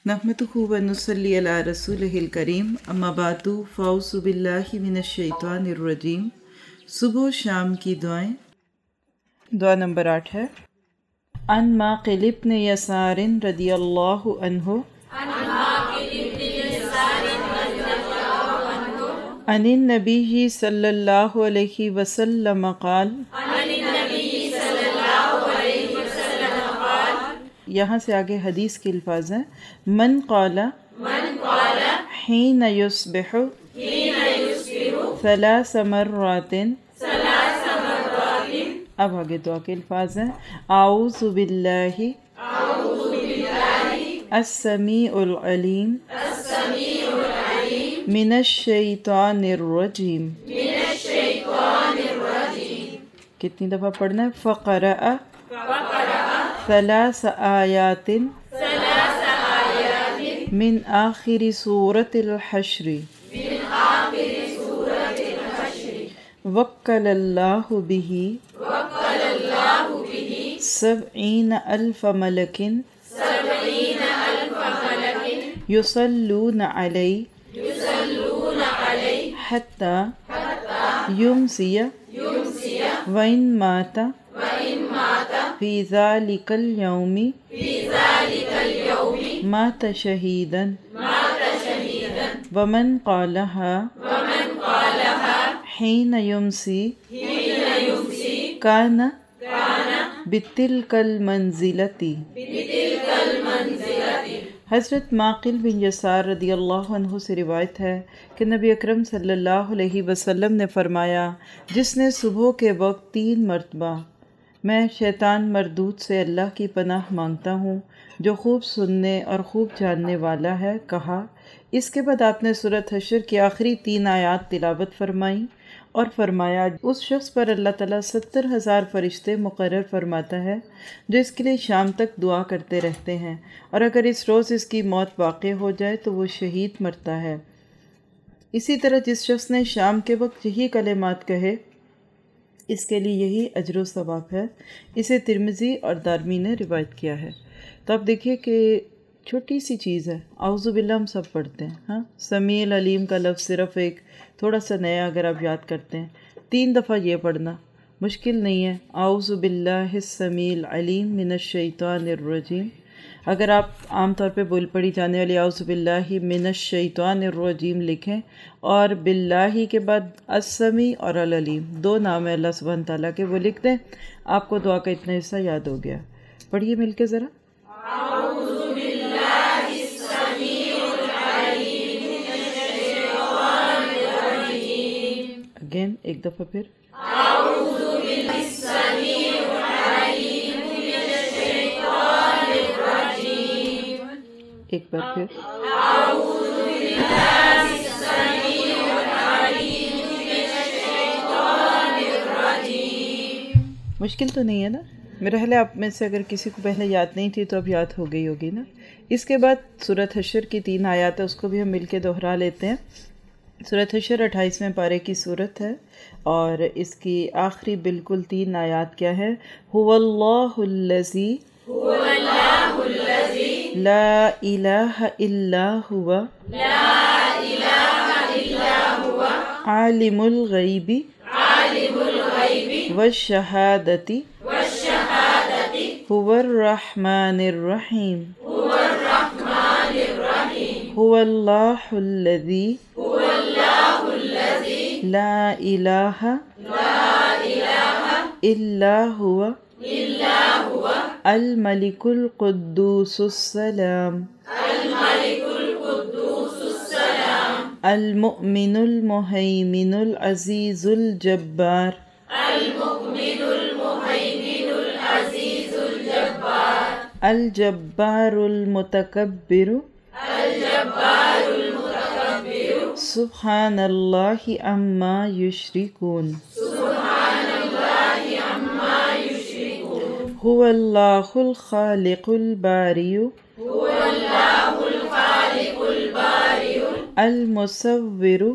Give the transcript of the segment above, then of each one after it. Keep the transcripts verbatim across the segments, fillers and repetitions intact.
نحمدہ و نصلی علی رسولہ الکریم، اما بعد فاعوذ باللہ من الشیطان الرجیم۔ صبح و شام کی دعائیں۔ دعا نمبر آٹھ ہے، ان ماقل ابن یسار رضی اللہ عنہ عن النبی صلی اللہ علیہ وسلم قال، یہاں سے آگے حدیث کے الفاظ ہیں، من قال حین یصبح ثلاث مرات، اب آگے دعا کے الفاظ ہیں، اعوذ باللہ السمیع العلیم من الشیطان الرجیم۔ کتنی دفعہ پڑھنا ہے؟ فقرأ ثلاث آیات من آخر سورة الحشر، وکل اللہ بہ سبعین الف ملک یصلون علیہ حتی یمسی وإن مات فی ذلک اليوم مات شہیدا، ومن قالها حین یمسی کان بتلک المنزلۃ۔ حضرت ماقل بن یسار رضی اللہ عنہ سے روایت ہے کہ نبی اکرم صلی اللہ علیہ وسلم نے فرمایا، جس نے صبح کے وقت تین مرتبہ میں شیطان مردود سے اللہ کی پناہ مانگتا ہوں جو خوب سننے اور خوب جاننے والا ہے، کہا۔ اس کے بعد آپ نے سورۃ حشر کی آخری تین آیات تلاوت فرمائیں اور فرمایا، اس شخص پر اللہ تعالیٰ ستر ہزار فرشتے مقرر فرماتا ہے جو اس کے لیے شام تک دعا کرتے رہتے ہیں، اور اگر اس روز اس کی موت واقع ہو جائے تو وہ شہید مرتا ہے۔ اسی طرح جس شخص نے شام کے وقت یہی کلمات کہے، اس کے لیے یہی اجر و ثواب ہے۔ اسے ترمذی اور دارمی نے روایت کیا ہے۔ تو آپ دیکھیے کہ چھوٹی سی چیز ہے، اعوذ باللہ ہم سب پڑھتے ہیں، ہاں، سمیع العلیم کا لفظ صرف ایک تھوڑا سا نیا اگر آپ یاد کرتے ہیں، تین دفعہ یہ پڑھنا مشکل نہیں ہے، اعوذ باللہ السمیع العلیم من الشیطان الرجیم۔ اگر آپ عام طور پہ بول پڑھی جانے والی اعوذ باللہ من الشیطان الرجیم لکھیں اور باللہ کے بعد السمیع اور العلیم دو نام ہے اللہ سبحانہ تعالیٰ کے، وہ لکھ دیں، آپ کو دعا کا اتنا حصہ یاد ہو گیا۔ پڑھیے مل کے ذرا، اگین ایک دفعہ پھر، ایک بار پھر، مشکل تو نہیں ہے نا؟ میرا خیال ہے آپ میں سے اگر کسی کو پہلے یاد نہیں تھی تو اب یاد ہو گئی ہوگی نا۔ اس کے بعد سورۃ حشر کی تین آیات ہے، اس کو بھی ہم مل کے دوہرا لیتے ہیں۔ سورۃ حشر اٹھائیسویں پارے کی صورت ہے اور اس کی آخری بالکل تین آیات کیا ہے؟ هو اللہ الذی لا الہ الا ہوا عالم الغیب والشہادۃ هو الرحمن الرحیم۔ هو اللہ الذی لا الہ الا ہوا الملک القدوس السلام المؤمن المہیمن العزیز الجبار الجبار المتکبر سبحان اللہ عما یشرکون۔ هو اللہ الخالق الباری المصور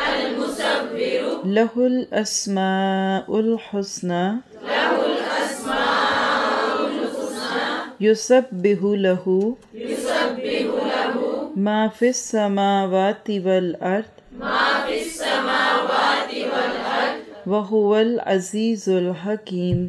لہ الاسماء الحسنى یسبح لہ ما فی السماوات والارض وہو العزیز الحکیم۔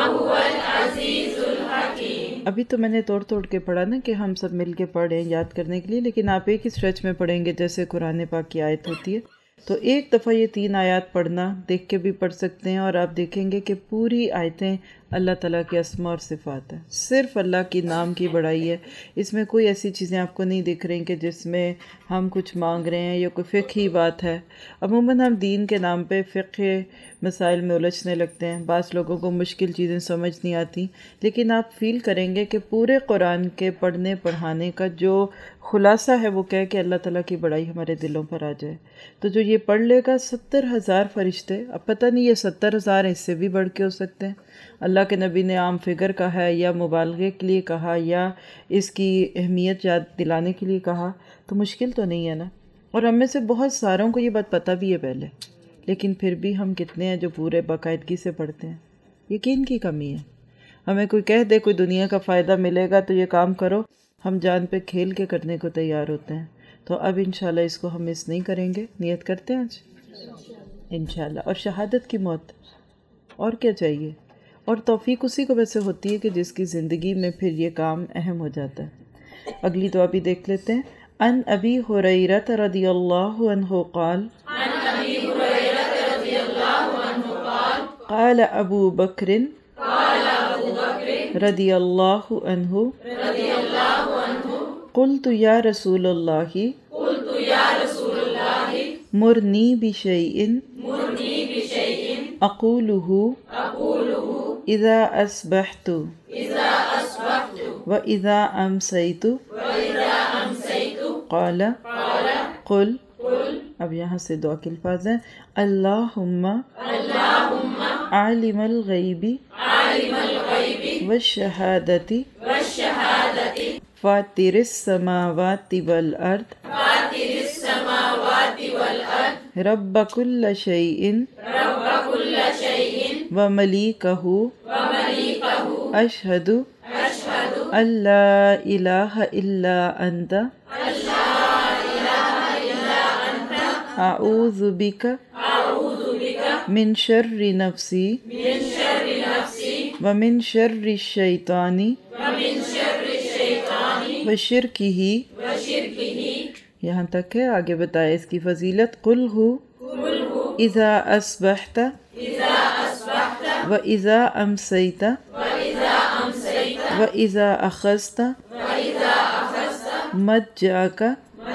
ابھی تو میں نے توڑ توڑ کے پڑھا نا کہ ہم سب مل کے پڑھیں یاد کرنے کے لیے، لیکن آپ ایک ہی اسٹریچ میں پڑھیں گے جیسے قرآن پاک کی آیت ہوتی ہے۔ تو ایک دفعہ یہ تین آیات پڑھنا، دیکھ کے بھی پڑھ سکتے ہیں، اور آپ دیکھیں گے کہ پوری آیتیں اللہ تعالیٰ کے اسماء اور صفات ہیں، صرف اللہ کی نام کی بڑائی ہے۔ اس میں کوئی ایسی چیزیں آپ کو نہیں دکھ رہی کہ جس میں ہم کچھ مانگ رہے ہیں یا کوئی فقہی بات ہے۔ عموماً ہم دین کے نام پہ فقہ مسائل میں الجھنے لگتے ہیں، بعض لوگوں کو مشکل چیزیں سمجھ نہیں آتی، لیکن آپ فیل کریں گے کہ پورے قرآن کے پڑھنے پڑھانے کا جو خلاصہ ہے وہ کہہ کہ اللہ تعالیٰ کی بڑائی ہمارے دلوں پر آ جائے۔ تو جو یہ پڑھ لے گا ستر ہزار فرشتے، اب پتہ نہیں یہ ستر ہزار اس سے بھی بڑھ کے ہو سکتے ہیں، اللہ کے نبی نے عام فگر کہا ہے یا مبالغے کے لیے کہا یا اس کی اہمیت یاد دلانے کے لیے کہا، تو مشکل تو نہیں ہے نا۔ اور ہم میں سے بہت ساروں کو یہ بات پتہ بھی ہے پہلے، لیکن پھر بھی ہم کتنے ہیں جو پورے باقاعدگی سے پڑھتے ہیں؟ یقین کی کمی ہے۔ ہمیں کوئی کہہ دے کوئی دنیا کا فائدہ ملے گا تو یہ کام کرو، ہم جان پہ کھیل کے کرنے کو تیار ہوتے ہیں۔ تو اب انشاءاللہ اس کو ہم مس نہیں کریں گے، نیت کرتے ہیں آج انشاءاللہ۔ اور شہادت کی موت، اور کیا چاہیے؟ اور توفیق اسی کو ویسے ہوتی ہے کہ جس کی زندگی میں پھر یہ کام اہم ہو جاتا ہے۔ اگلی دعا بھی دیکھ لیتے ہیں۔ ان ابی ہریرہ رضی اللہ عنہ قال قال ابو بکر رضی اللہ عنہ قلت یا رسول اللہ مرنی بشیء اقولہ اذا اصبحت واذا امسیت قال قل، اب یہاں سے دعا کے الفاظ ہیں، اللہم عالم الغیب والشہادت فاطر السماوات والارض رب کل شیء وملیکہ اشہد ان لا الہ الا انت اعوذ بک من شر نفسی ومن شر الشیطان وشرکہ۔ یہاں تک ہے، آگے بتائے اس کی فضیلت۔ قل ہو اذا اصبحت واذا امسیت واذا اخذت مضجعک۔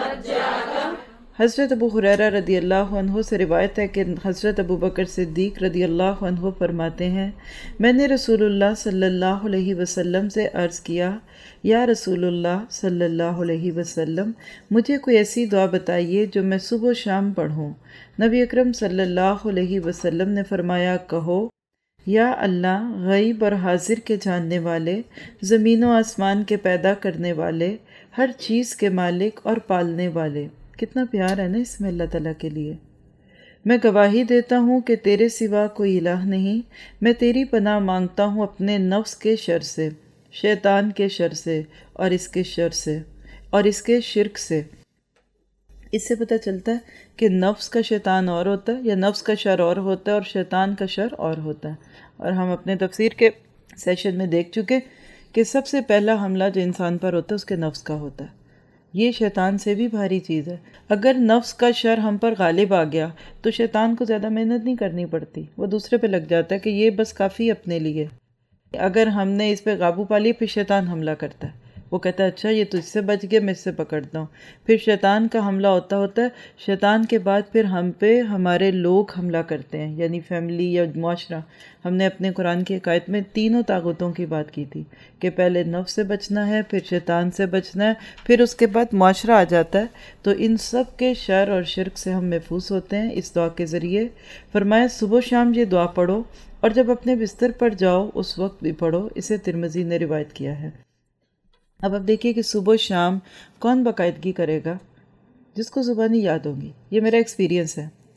حضرت ابو ہریرہ رضی اللہ عنہ سے روایت ہے کہ حضرت ابو بکر صدیق رضی اللہ عنہ فرماتے ہیں، میں نے رسول اللہ صلی اللہ علیہ وسلم سے عرض کیا، یا رسول اللہ صلی اللہ علیہ وسلم، مجھے کوئی ایسی دعا بتائیے جو میں صبح و شام پڑھوں۔ نبی اکرم صلی اللہ علیہ وسلم نے فرمایا، کہو، یا اللہ غیب اور حاضر کے جاننے والے، زمین و آسمان کے پیدا کرنے والے، ہر چیز کے مالک اور پالنے والے۔ کتنا پیار ہے نا اس میں اللہ تعالیٰ کے لیے۔ میں گواہی دیتا ہوں کہ تیرے سوا کوئی الہ نہیں، میں تیری پناہ مانگتا ہوں اپنے نفس کے شر سے، شیطان کے شر سے، اور اس کے شر سے، اور اس کے شرک سے۔ اس سے پتہ چلتا ہے کہ نفس کا شیطان اور ہوتا ہے، یا نفس کا شر اور ہوتا ہے، اور شیطان کا شر اور ہوتا ہے۔ اور ہم اپنے تفسیر کے سیشن میں دیکھ چکے کہ سب سے پہلا حملہ جو انسان پر ہوتا ہے اس کے نفس کا ہوتا ہے۔ یہ شیطان سے بھی بھاری چیز ہے۔ اگر نفس کا شر ہم پر غالب آ گیا تو شیطان کو زیادہ محنت نہیں کرنی پڑتی، وہ دوسرے پہ لگ جاتا ہے کہ یہ بس کافی اپنے لیے۔ اگر ہم نے اس پہ قابو پا لیا، پھر شیطان حملہ کرتا ہے، وہ کہتا ہے اچھا یہ تجھ سے بچ گیا، میں اس سے پکڑتا ہوں۔ پھر شیطان کا حملہ ہوتا ہوتا ہے، شیطان کے بعد پھر ہم پہ ہمارے لوگ حملہ کرتے ہیں، یعنی فیملی یا معاشرہ۔ ہم نے اپنے قرآن کی حکایت میں تینوں طاغوتوں کی بات کی تھی کہ پہلے نفس سے بچنا ہے، پھر شیطان سے بچنا ہے، پھر اس کے بعد معاشرہ آ جاتا ہے۔ تو ان سب کے شر اور شرک سے ہم محفوظ ہوتے ہیں اس دعا کے ذریعے۔ فرمایا صبح و شام یہ دعا پڑھو، اور جب اپنے بستر پر جاؤ اس وقت بھی پڑھو۔ اسے ترمذی نے روایت کیا ہے۔ اب اب دیکھیے کہ صبح و شام کون باقاعدگی کرے گا؟ جس کو زبانی یاد ہوگی۔ یہ میرا ایکسپیرینس ہے۔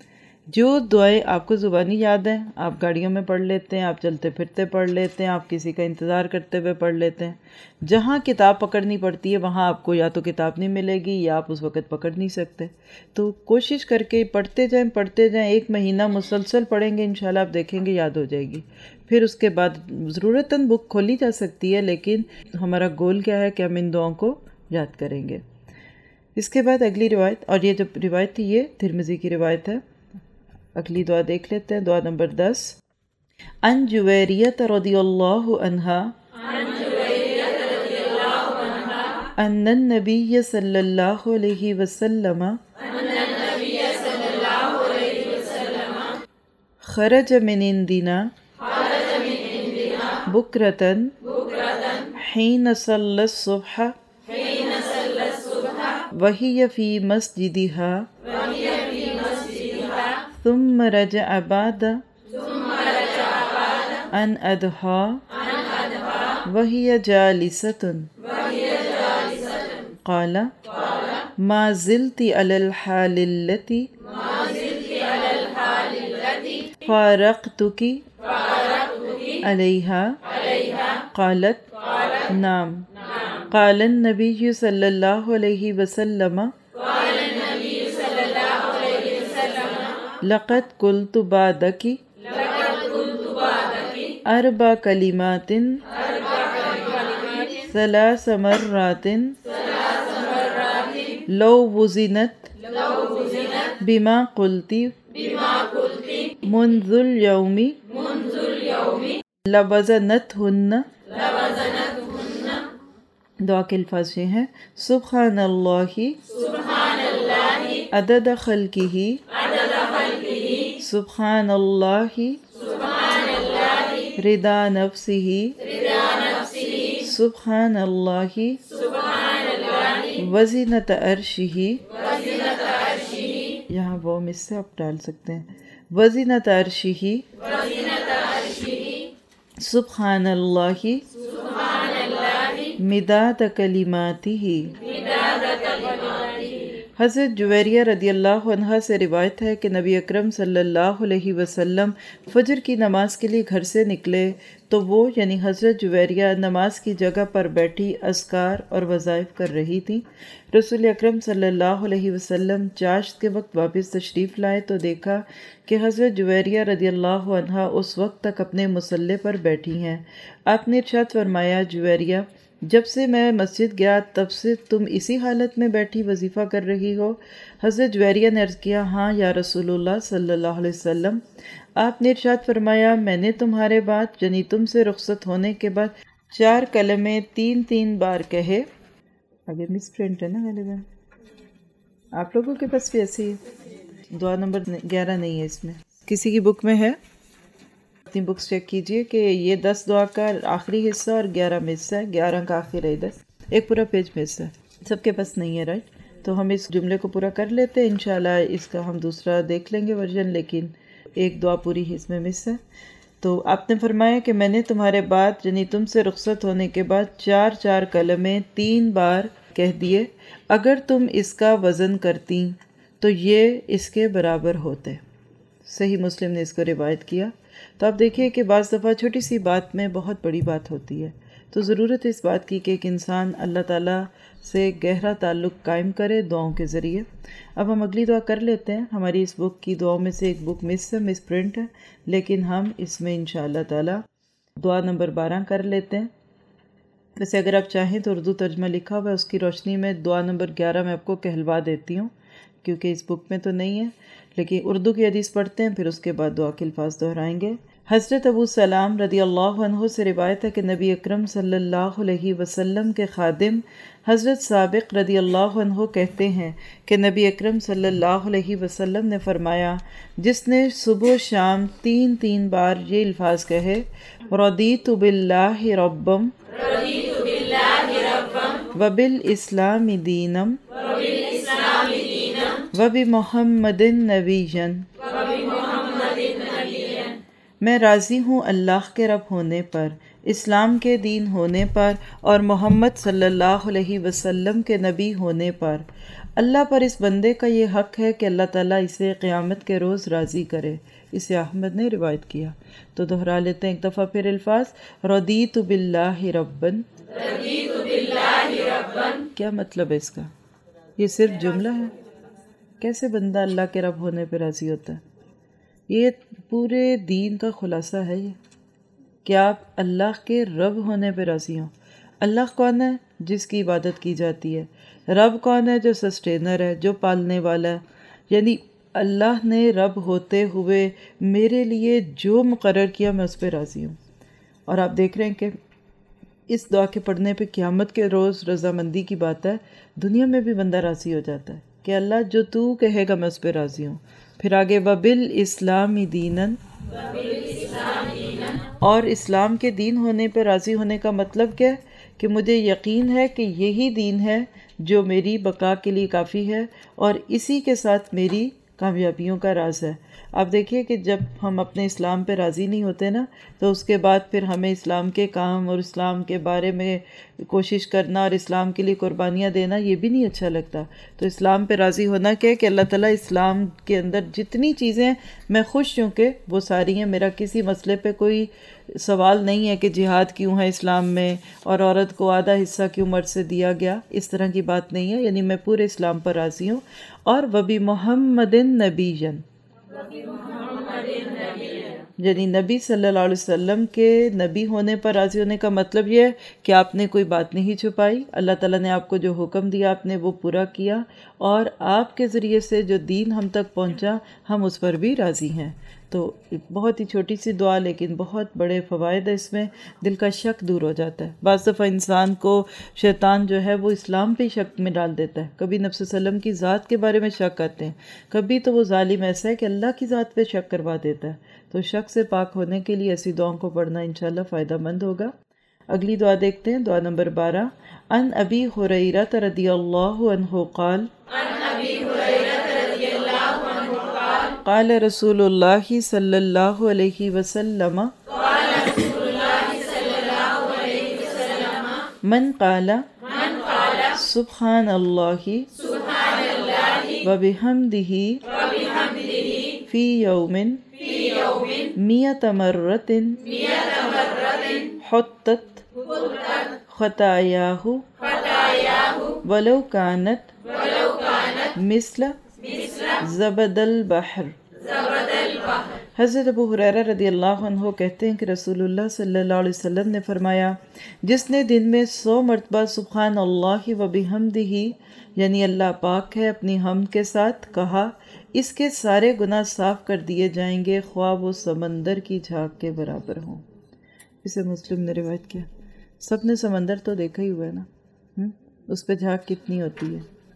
جو دعائیں آپ کو زبانی یاد ہیں آپ گاڑیوں میں پڑھ لیتے ہیں، آپ چلتے پھرتے پڑھ لیتے ہیں، آپ کسی کا انتظار کرتے ہوئے پڑھ لیتے ہیں، جہاں کتاب پکڑنی پڑتی ہے وہاں آپ کو یا تو کتاب نہیں ملے گی یا آپ اس وقت پکڑ نہیں سکتے، تو کوشش کر کے پڑھتے جائیں پڑھتے جائیں ایک مہینہ مسلسل پڑھیں گے انشاءاللہ آپ دیکھیں گے یاد ہو جائے گی۔ پھر اس کے بعد ضرورتاً بک کھولی جا سکتی ہے، لیکن ہمارا گول کیا ہے کہ ہم ان دعاؤں کو یاد کریں گے۔ اس کے بعد اگلی روایت، اور یہ جو روایت تھی یہ ترمذی کی روایت ہے، اگلی دعا دیکھ لیتے ہیں، دعا نمبر دس۔ ان جویریت رضی اللہ عنہا ان النبی صلی اللہ علیہ وسلم خرج من عندنا بکرتن حین صلی الصبح وہی فی مسجدہا ثم رجع بعد ان ادھا وہی جالست قال ما زلت علی الحال التي فارقتك علیها قالت نعم قال النبی صلی اللہ علیہ وسلم لقد قلت بعدك اربع کلمات ثلاث مرات لو وزنت بما قلت منذ اليوم لوزنتهن۔ دعا کے الفاظ یہ ہیں، سبحان اللہ عدد خلقہ، سبحان اللہ رضا نفسہ، سبحان اللہ وزنت عرشہ، یہاں وہ مس سے آپ ڈال سکتے ہیں، وزنت عرشہ، سبحان اللہ مداد کلماتہ۔ حضرت جویریہ رضی اللہ عنہ سے روایت ہے کہ نبی اکرم صلی اللہ علیہ وسلم فجر کی نماز کے لیے گھر سے نکلے تو وہ یعنی حضرت جویریہ نماز کی جگہ پر بیٹھی اذکار اور وظائف کر رہی تھیں۔ رسول اکرم صلی اللہ علیہ وسلم چاشت کے وقت واپس تشریف لائے تو دیکھا کہ حضرت جویریہ رضی اللہ عنہ اس وقت تک اپنے مصلی پر بیٹھی ہیں۔ آپ نے ارشاد فرمایا، جویریہ جب سے میں مسجد گیا تب سے تم اسی حالت میں بیٹھی وظیفہ کر رہی ہو؟ حضرت جویریہ نے عرض کیا، ہاں یا رسول اللہ صلی اللہ علیہ وسلم۔ آپ نے ارشاد فرمایا، میں نے تمہارے بعد یعنی تم سے رخصت ہونے کے بعد چار کلمے تین تین بار کہے۔ آگے مس پرنٹ ہے نا غالباً، آپ لوگوں کے پاس بھی ایسی ہے، دعا نمبر گیارہ نہیں ہے اس میں، کسی کی بک میں ہے، اپنی بکس چیک کیجئے کہ یہ دس دعا کا آخری حصہ اور گیارہ میں حصہ ہے، گیارہ کا آخر ہے ادھر، ایک پورا پیج میں حصہ ہے، سب کے پاس نہیں ہے رائٹ؟ تو ہم اس جملے کو پورا کر لیتے ہیں، انشاءاللہ اس کا ہم دوسرا دیکھ لیں گے ورژن، لیکن ایک دعا پوری اس میں مس ہے۔ تو آپ نے فرمایا کہ میں نے تمہارے بعد یعنی تم سے رخصت ہونے کے بعد چار چار کلمے تین بار کہہ دیے، اگر تم اس کا وزن کرتی تو یہ اس کے برابر ہوتے۔ صحیح مسلم نے اس کو روایت کیا۔ تو آپ دیکھیے کہ بعض دفعہ چھوٹی سی بات میں بہت بڑی بات ہوتی ہے، تو ضرورت ہے اس بات کی کہ ایک انسان اللہ تعالیٰ سے گہرا تعلق قائم کرے دعاؤں کے ذریعے۔ اب ہم اگلی دعا کر لیتے ہیں۔ ہماری اس بک کی دعاؤں میں سے ایک بک مس ہے، مس پرنٹ ہے، لیکن ہم اس میں انشاءاللہ تعالیٰ دعا نمبر بارہ کر لیتے ہیں۔ ویسے اگر آپ چاہیں تو اردو ترجمہ لکھا ہوا ہے، اس کی روشنی میں دعا نمبر گیارہ میں آپ کو کہلوا دیتی ہوں، کیونکہ اس بک میں تو نہیں ہے، لیکن اردو کی حدیث پڑھتے ہیں، پھر اس کے بعد دعا کے الفاظ دہرائیں گے۔ حضرت ابو سلام رضی اللہ عنہ سے روایت ہے کہ نبی اکرم صلی اللہ علیہ وسلم کے خادم حضرت سابق رضی اللہ عنہ کہتے ہیں کہ نبی اکرم صلی اللہ علیہ وسلم نے فرمایا، جس نے صبح و شام تین تین بار یہ الفاظ کہے، رضیت باللہ ربم وبالاسلام دینم وبمحمد نبیًا، میں راضی ہوں اللہ کے رب ہونے پر، اسلام کے دین ہونے پر اور محمد صلی اللہ علیہ وسلم کے نبی ہونے پر اللہ پر اس بندے کا یہ حق ہے کہ اللہ تعالیٰ اسے قیامت کے روز راضی کرے۔ اسے احمد نے روایت کیا۔ تو دہرا لیتے ہیں ایک دفعہ پھر الفاظ، رضیت باللہ ربن۔ رضیت باللہ ربن کیا مطلب ہے اس کا؟ یہ صرف جملہ ہے؟ کیسے بندہ اللہ کے رب ہونے پہ راضی ہوتا ہے؟ یہ پورے دین کا خلاصہ ہے یہ کہ آپ اللہ کے رب ہونے پہ راضی ہوں۔ اللہ کون ہے؟ جس کی عبادت کی جاتی ہے۔ رب کون ہے؟ جو سسٹینر ہے، جو پالنے والا ہے۔ یعنی اللہ نے رب ہوتے ہوئے میرے لیے جو مقرر کیا میں اس پہ راضی ہوں۔ اور آپ دیکھ رہے ہیں کہ اس دعا کے پڑھنے پہ قیامت کے روز رضامندی کی بات ہے، دنیا میں بھی بندہ راضی ہو جاتا ہے کہ اللہ جو تو کہے گا میں اس پہ راضی ہوں۔ پھر آگے وَبِالْإِسْلَامِ دِينًا، اور اسلام کے دین ہونے پہ راضی ہونے کا مطلب کیا ہے؟ کہ مجھے یقین ہے کہ یہی دین ہے جو میری بقا کے لیے کافی ہے اور اسی کے ساتھ میری کامیابیوں کا راز ہے۔ آپ دیکھیے کہ جب ہم اپنے اسلام پہ راضی نہیں ہوتے نا تو اس کے بعد پھر ہمیں اسلام کے کام اور اسلام کے بارے میں کوشش کرنا اور اسلام کے لیے قربانیاں دینا یہ بھی نہیں اچھا لگتا۔ تو اسلام پہ راضی ہونا کیا ہے کہ اللہ تعالیٰ اسلام کے اندر جتنی چیزیں میں خوش ہوں کہ وہ ساری ہیں، میرا کسی مسئلے پہ کوئی سوال نہیں ہے کہ جہاد کیوں ہے اسلام میں اور عورت کو آدھا حصہ کیوں مرد سے دیا گیا، اس طرح کی بات نہیں ہے۔ یعنی میں پورے اسلام پر راضی ہوں۔ اور وَبِمُحَمَّدٍ نَبِيًّا، یعنی نبی صلی اللہ علیہ وسلم کے نبی ہونے پر راضی ہونے کا مطلب یہ ہے کہ آپ نے کوئی بات نہیں چھپائی، اللہ تعالیٰ نے آپ کو جو حکم دیا آپ نے وہ پورا کیا، اور آپ کے ذریعے سے جو دین ہم تک پہنچا ہم اس پر بھی راضی ہیں۔ تو بہت ہی چھوٹی سی دعا لیکن بہت بڑے فوائد ہے اس میں، دل کا شک دور ہو جاتا ہے۔ بعض دفعہ انسان کو شیطان جو ہے وہ اسلام پہ شک میں ڈال دیتا ہے، کبھی نبی صلی اللہ علیہ وسلم کی ذات کے بارے میں شک کرتے ہیں، کبھی تو وہ ظالم ایسا ہے کہ اللہ کی ذات پہ شک کروا دیتا ہے۔ تو شک سے پاک ہونے کے لیے ایسی دعاؤں کو پڑھنا انشاءاللہ فائدہ مند ہوگا۔ اگلی دعا دیکھتے ہیں، دعا نمبر بارہ، ان ابی ہریرہ رضی اللہ عنہ قال، قال رسول اللہ صلی اللہ علیہ وسلم، من قال سبحان اللہ وبحمدہ فی یوم مئۃ مرۃ حطت خطایاہ ولو کانت مثل زبد البحر۔ حضرت ابو ہریرہ رضی اللہ عنہ کہتے ہیں کہ رسول اللہ صلی اللہ علیہ وسلم نے فرمایا، جس نے دن میں سو مرتبہ سبحان اللہ و بحمدہ یعنی اللہ پاک ہے اپنی حمد کے ساتھ کہا، اس کے سارے گناہ صاف کر دیے جائیں گے، خواہ وہ سمندر کی جھاگ کے برابر ہوں۔ اسے مسلم نے روایت کیا۔ سب نے سمندر تو دیکھا ہی ہوا ہے نا، اس پہ جھاگ کتنی ہوتی ہے۔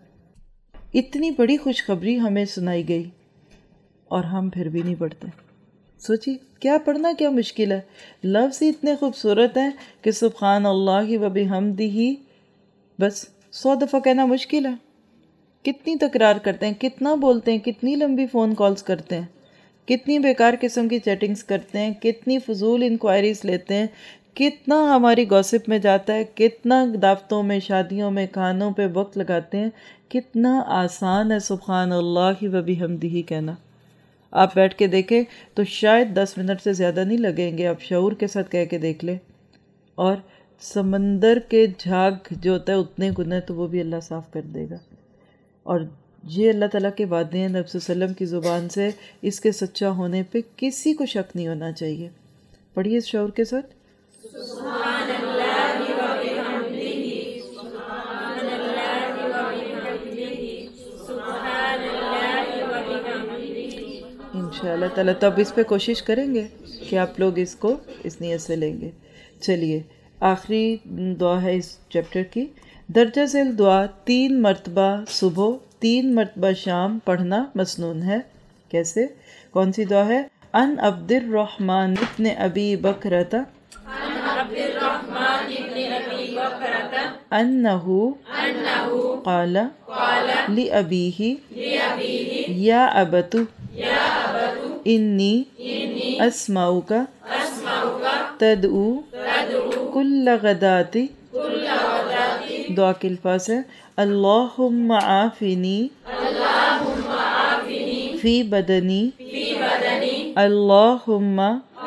اتنی بڑی خوشخبری ہمیں سنائی گئی اور ہم پھر بھی نہیں پڑھتے۔ سوچی کیا پڑھنا کیا مشکل ہے، لفظ ہی اتنے خوبصورت ہیں کہ سبحان اللہ و بحمدہ بس سو دفعہ کہنا مشکل ہے۔ کتنی تکرار کرتے ہیں، کتنا بولتے ہیں، کتنی لمبی فون کالز کرتے ہیں، کتنی بیکار قسم کی چیٹنگز کرتے ہیں، کتنی فضول انکوائریز لیتے ہیں، کتنا ہماری گوسپ میں جاتا ہے، کتنا دعوتوں میں شادیوں میں کھانوں پہ وقت لگاتے ہیں۔ کتنا آسان ہے سبحان اللہ و بحمدہ کہنا۔ آپ بیٹھ کے دیکھیں تو شاید دس منٹ سے زیادہ نہیں لگیں گے، آپ شعور کے ساتھ کہہ کے دیکھ لیں، اور سمندر کے جھاگ جو ہوتا ہے اتنے گناہ تو وہ بھی اللہ صاف کر دے گا۔ اور یہ اللہ تعالیٰ کے وعدے ہیں نبی صلی اللہ علیہ وسلم کی زبان سے، اس کے سچا ہونے پہ کسی کو شک نہیں ہونا چاہیے۔ پڑھیے اس شعور کے ساتھ، سبحان اللہ و بحمدہ، سبحان اللہ و بحمدہ، سبحان اللہ و بحمدہ۔ انشاءاللہ تعالیٰ تو اب اس پہ کوشش کریں گے کہ آپ لوگ اس کو اس نیت سے لیں گے۔ چلیے آخری دعا ہے اس چیپٹر کی، درجہ ذیل دعا تین مرتبہ صبح تین مرتبہ شام پڑھنا مسنون ہے۔ کیسے؟ کون سی دعا ہے؟ ان عبد الرحمن ابن ابی بکرۃ انہ قال لأبیہ یا ابت انی اسمعک تدعو کل غداتی، دعا کے الفاظ ہیں اللہم عافنی فی بدنی، اللہم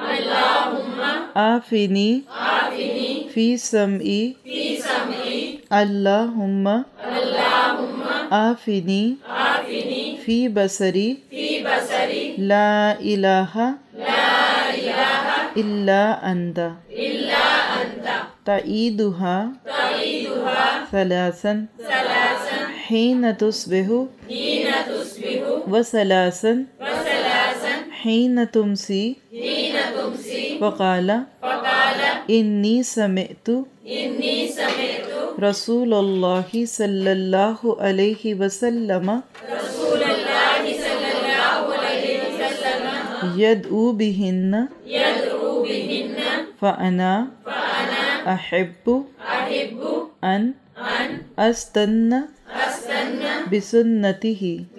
عافنی فی سمعی، اللہم عافنی فی بصری، لا الہ الا انت، تعیدھا ثلاثا حین تصبح وثلاثا حین تمسی، وقال انی سمعت رسول اللہ صلی اللہ علیہ وسلم یدعو بہن فانا احب ان استن بسنتہ۔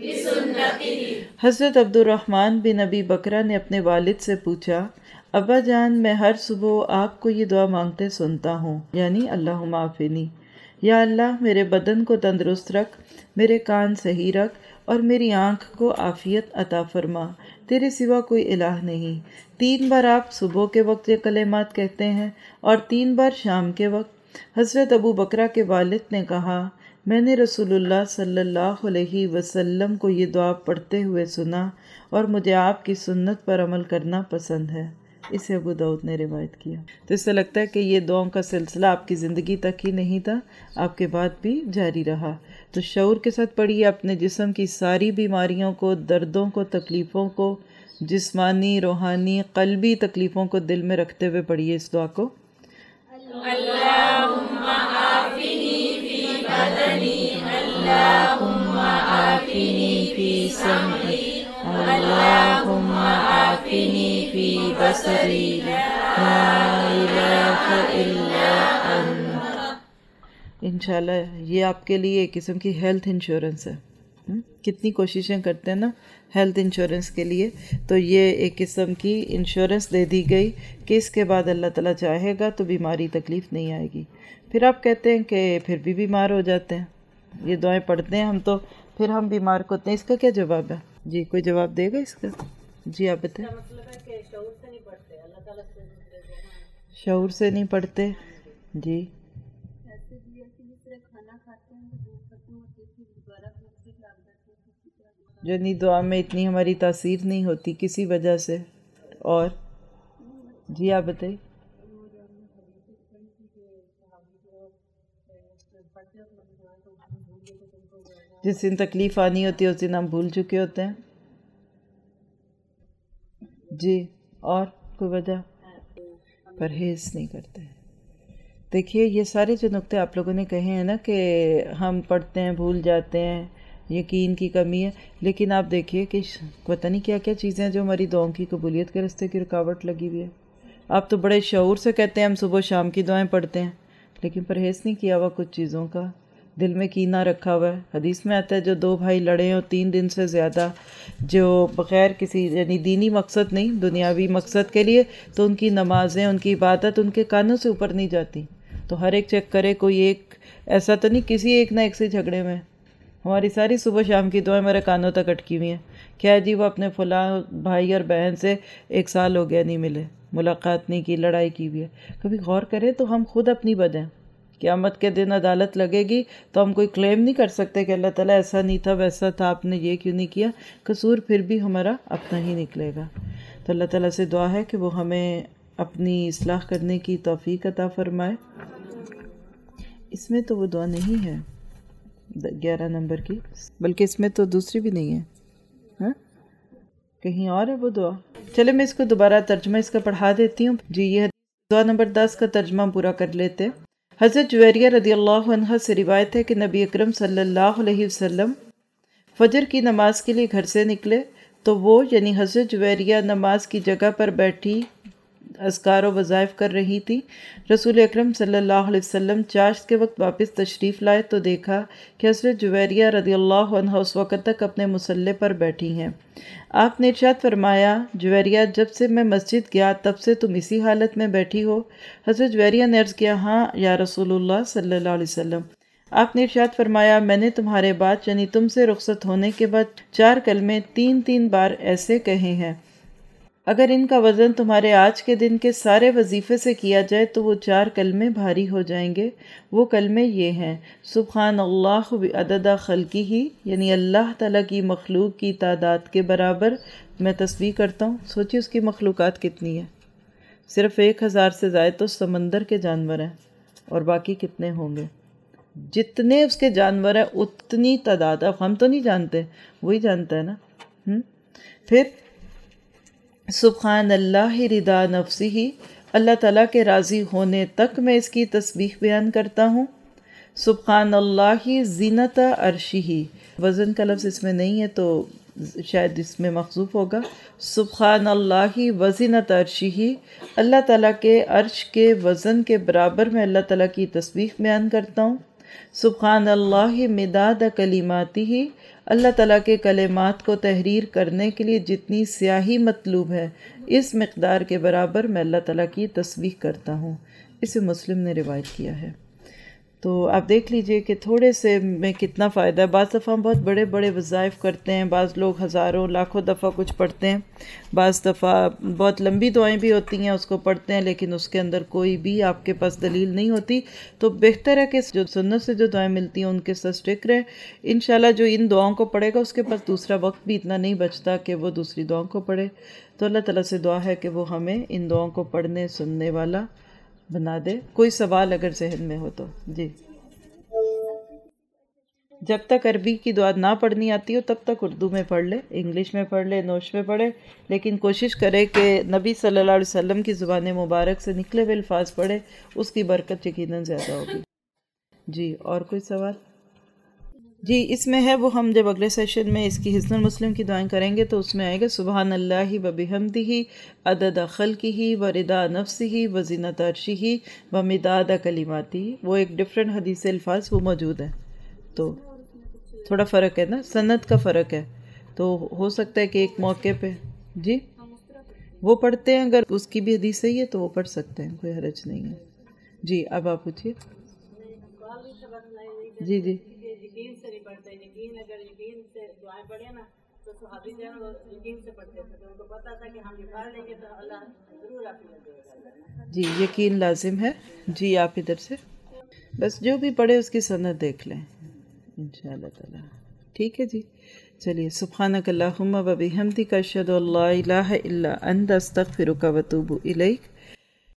حضرت عبد الرحمن بن ابی بکرہ نے اپنے والد سے پوچھا، ابا جان میں ہر صبح آپ کو یہ دعا مانگتے سنتا ہوں، یعنی اللہم عافنی، یا اللہ میرے بدن کو تندرست رکھ، میرے کان صحیح رکھ اور میری آنکھ کو عافیت عطا فرما، تیرے سوا کوئی الہ نہیں۔ تین بار آپ صبح کے وقت یہ کلمات کہتے ہیں اور تین بار شام کے وقت۔ حضرت ابو بکرہ کے والد نے کہا، میں نے رسول اللہ صلی اللہ علیہ وسلم کو یہ دعا پڑھتے ہوئے سنا اور مجھے آپ کی سنت پر عمل کرنا پسند ہے۔ اسے ابو داؤد نے روایت کیا۔ تو اس سے لگتا ہے کہ یہ دعاؤں کا سلسلہ آپ کی زندگی تک ہی نہیں تھا، آپ کے بعد بھی جاری رہا۔ تو شعور کے ساتھ پڑھیے، اپنے جسم کی ساری بیماریوں کو، دردوں کو، تکلیفوں کو، جسمانی، روحانی، قلبی تکلیفوں کو دل میں رکھتے ہوئے پڑھیے اس دعا کو۔ اللہم عافنی فی بدنی، اللہم عافنی فی سمعی، اللہم عافنی فی بصری، لا الہ الا انت۔ انشاءاللہ یہ آپ کے لیے ایک قسم کی ہیلتھ انشورنس ہے۔ کتنی کوششیں کرتے ہیں نا ہیلتھ انشورنس کے لیے، تو یہ ایک قسم کی انشورنس دے دی گئی کہ اس کے بعد اللہ تعالیٰ چاہے گا تو بیماری تکلیف نہیں آئے گی۔ پھر آپ کہتے ہیں کہ پھر بھی بیمار ہو جاتے ہیں، یہ دعائیں پڑھتے ہیں ہم تو پھر ہم بیمار ہوتے ہیں، اس کا کیا جواب ہے؟ جی کوئی جواب دے گا اس کا؟ جی آپ بتائیں۔ شعور سے نہیں پڑھتے، جی یعنی دعا میں اتنی ہماری تاثیر نہیں ہوتی کسی وجہ سے، اور جی آپ بتائیے۔ جس دن تکلیف آنی ہوتی ہے اس دن ہم بھول چکے ہوتے ہیں، جی اور کوئی وجہ؟ پرہیز نہیں کرتے۔ دیکھیے یہ سارے جو نقطے آپ لوگوں نے کہے ہیں نا کہ ہم پڑھتے ہیں بھول جاتے ہیں، یقین کی کمی ہے، لیکن آپ دیکھیے کہ پتہ نہیں کیا کیا چیزیں ہیں جو ہماری دعاؤں کی قبولیت کے راستے کی رکاوٹ لگی ہوئی ہے۔ آپ تو بڑے شعور سے کہتے ہیں ہم صبح شام کی دعائیں پڑھتے ہیں، لیکن پرہیز نہیں کیا ہوا کچھ چیزوں کا، دل میں کینہ رکھا ہوا ہے۔ حدیث میں آتا ہے جو دو بھائی لڑے ہوں تین دن سے زیادہ، جو بغیر کسی یعنی دینی مقصد نہیں دنیاوی مقصد کے لیے، تو ان کی نمازیں، ان کی عبادت ان کے کانوں سے اوپر نہیں جاتی۔ تو ہر ایک چیک کرے، کوئی ایک ایسا تو نہیں کسی ایک نہ ایک سے جھگڑے میں۔ ہماری ساری صبح شام کی دعائیں میرے کانوں تک اٹکی ہوئی ہیں، کیا جی وہ اپنے فلاں بھائی اور بہن سے ایک سال ہو گیا نہیں ملے، ملاقات نہیں کی، لڑائی کی بھی ہے۔ کبھی غور کریں تو ہم خود اپنی بد ہیں۔ قیامت کے دن عدالت لگے گی تو ہم کوئی کلیم نہیں کر سکتے کہ اللہ تعالیٰ ایسا نہیں تھا ویسا تھا، آپ نے یہ کیوں نہیں کیا، قصور پھر بھی ہمارا اپنا ہی نکلے گا۔ تو اللہ تعالیٰ سے دعا ہے کہ وہ ہمیں اپنی اصلاح کرنے کی توفیق عطا فرمائے۔ اس میں تو وہ دعا نہیں ہے گیارہ نمبر کی، بلکہ اس میں تو دوسری بھی نہیں ہے، ہاں کہیں اور ہے وہ دعا۔ چلے میں اس کو دوبارہ ترجمہ اس کا پڑھا دیتی ہوں۔ جی یہ دعا نمبر دس کا ترجمہ پورا کر لیتے ہیں۔ حضرت جویریہ رضی اللہ عنہ سے روایت ہے کہ نبی اکرم صلی اللہ علیہ وسلم فجر کی نماز کے لیے گھر سے نکلے تو وہ یعنی حضرت جویریہ نماز کی جگہ پر بیٹھی اذکار و وظائف کر رہی تھی۔ رسول اکرم صلی اللہ علیہ وسلم چاشت کے وقت واپس تشریف لائے تو دیکھا کہ حضرت جویریہ رضی اللہ عنہ اس وقت تک اپنے مصلے پر بیٹھی ہیں۔ آپ نے ارشاد فرمایا، جویریہ جب سے میں مسجد گیا تب سے تم اسی حالت میں بیٹھی ہو؟ حضرت جویریہ نے عرض کیا، ہاں یا رسول اللہ صلی اللہ علیہ وسلم۔ آپ نے ارشاد فرمایا، میں نے تمہارے بعد یعنی تم سے رخصت ہونے کے بعد چار کلمے تین تین بار ایسے کہے ہیں، اگر ان کا وزن تمہارے آج کے دن کے سارے وظیفے سے کیا جائے تو وہ چار کلمے بھاری ہو جائیں گے۔ وہ کلمے یہ ہیں، سبحان اللہ بعدد خلقہ، یعنی اللہ تعالیٰ کی مخلوق کی تعداد کے برابر میں تسبیح کرتا ہوں۔ سوچیے اس کی مخلوقات کتنی ہے، صرف ایک ہزار سے زائد تو سمندر کے جانور ہیں، اور باقی کتنے ہوں گے؟ جتنے اس کے جانور ہیں اتنی تعداد، اب ہم تو نہیں جانتے، وہی جانتا ہے نا۔ پھر سبحان اللہ رضا نفسہ، اللہ تعالیٰ کے راضی ہونے تک میں اس کی تسبیح بیان کرتا ہوں۔ سبحان اللہ زینت عرشہ، وزن کا لفظ اس میں نہیں ہے تو شاید اس میں محذوف ہوگا۔ سبحان اللہ وزنت عرشہ، اللہ تعالیٰ کے عرش کے وزن کے برابر میں اللہ تعالیٰ کی تسبیح بیان کرتا ہوں۔ سبحان اللہ مداد کلماتہ، اللہ تعالیٰ کے کلمات کو تحریر کرنے کے لیے جتنی سیاہی مطلوب ہے اس مقدار کے برابر میں اللہ تعالیٰ کی تسبیح کرتا ہوں۔ اسے مسلم نے روایت کیا ہے۔ تو آپ دیکھ لیجئے کہ تھوڑے سے میں کتنا فائدہ ہے۔ بعض دفعہ ہم بہت بڑے بڑے وظائف کرتے ہیں، بعض لوگ ہزاروں لاکھوں دفعہ کچھ پڑھتے ہیں، بعض دفعہ بہت لمبی دعائیں بھی ہوتی ہیں اس کو پڑھتے ہیں، لیکن اس کے اندر کوئی بھی آپ کے پاس دلیل نہیں ہوتی۔ تو بہتر ہے کہ جو سنت سے جو دعائیں ملتی ہیں ان کے ساتھ اسٹک رہیں۔ انشاءاللہ جو ان دعاؤں کو پڑھے گا اس کے پاس دوسرا وقت بھی اتنا نہیں بچتا کہ وہ دوسری دعاؤں کو پڑھے۔ تو اللہ تعالیٰ سے دعا ہے کہ وہ ہمیں ان دعاؤں کو پڑھنے سننے والا بنا دے۔ کوئی سوال اگر ذہن میں ہو تو جی۔ جب تک عربی کی دعا نہ پڑھنی آتی ہو تب تک اردو میں پڑھ لے، انگلش میں پڑھ لے، نوش میں پڑھے، لیکن کوشش کرے کہ نبی صلی اللہ علیہ وسلم کی زبان مبارک سے نکلے ہوئے الفاظ پڑھے، اس کی برکت یقیناً زیادہ ہوگی۔ جی اور کوئی سوال؟ جی اس میں ہے، وہ ہم جب اگلے سیشن میں اس کی حصن المسلم کی دعائیں کریں گے تو اس میں آئے گا سبحان اللہ وبحمدہ عدد خلقہ ورضا نفسہ وزینت عرشہ ومداد کلماتہ۔ وہ ایک ڈفرینٹ حدیث الفاظ وہ موجود ہیں، تو تھوڑا فرق ہے نا، سند کا فرق ہے، تو ہو سکتا ہے کہ ایک موقع پہ جی وہ پڑھتے ہیں، اگر اس کی بھی حدیث صحیح ہے تو وہ پڑھ سکتے ہیں، کوئی حرج نہیں ہے۔ جی اب آپ پوچھیے۔ جی جی یقین سے نہیں پڑھتے، یقین اگر یقین سے دعائیں پڑھیں نا تو صحابی جو ہے وہ یقین سے پڑھتے تھے، تو ان کو پتا تھا کہ ہم یہ پڑھ لیں گے تو اللہ ضرور آپ کو دے گا۔ جی یقین لازم ہے۔ جی آپ ادھر سے بس جو بھی پڑھے اس کی سند دیکھ لیں انشاءاللہ تعالی۔ ٹھیک ہے جی، چلیے سبحانک اللہم و بحمدک اشہد ان لا الہ الا انت استغفرک و اتوب الیک۔